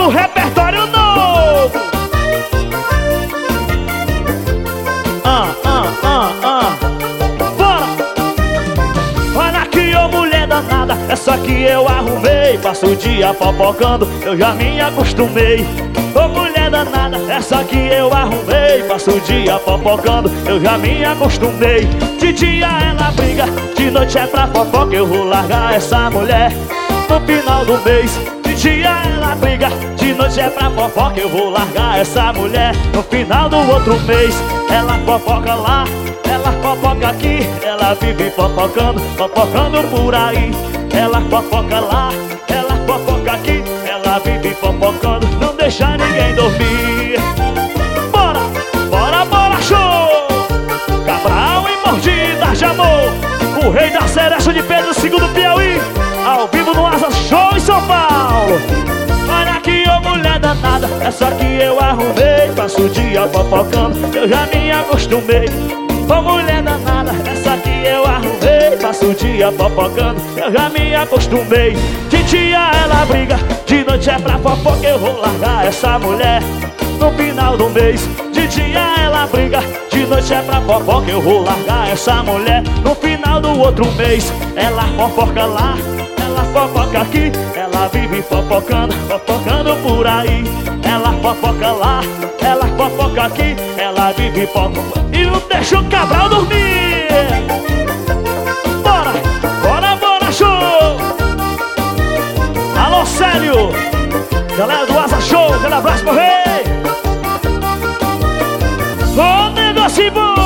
repertório novo. Bora! Olha aqui, ô mulher danada, essa que eu arrumei. Passo o dia fofocando, eu já me acostumei. Ô mulher danada, essa que eu arrumei. Passo o dia fofocando, eu já me acostumei. De dia ela briga, de noite é pra fofoca. Eu vou largar essa mulher no final do mês. De dia ela briga, de noite é pra fofoca. Eu vou largar essa mulher no final do outro mês. Ela fofoca lá, ela fofoca aqui. Ela vive fofocando, fofocando por aí. Ela fofoca lá, ela fofoca aqui. Ela vive fofocando, não deixa ninguém dormir. Bora, bora, bora, show! Cabral e Mordida de Amor, o rei da Seresta de Pedro II Piauí, ao vivo no Asa Show em São Paulo. Olha aqui, ô mulher danada, essa que eu arrumei. Passo o dia fofocando, eu já me acostumei. Ô mulher danada, essa que eu arrumei. Passo o dia fofocando, eu já me acostumei. De dia ela briga, de noite é pra fofoca. Eu vou largar essa mulher no final do mês. De dia ela briga, de noite é pra fofoca. Eu vou largar essa mulher no final do outro mês. Ela fofoca lá, ela fofoca aqui. Ela vive fofocando, fofocando por aí. Ela fofoca lá, ela fofoca aqui. Ela vive fofocando e não deixa o Cabral dormir. Bora, bora, bora, show! Alô, Célio! Galera do Asa Show, aquele abraço pro rei! Ô, negócio bom!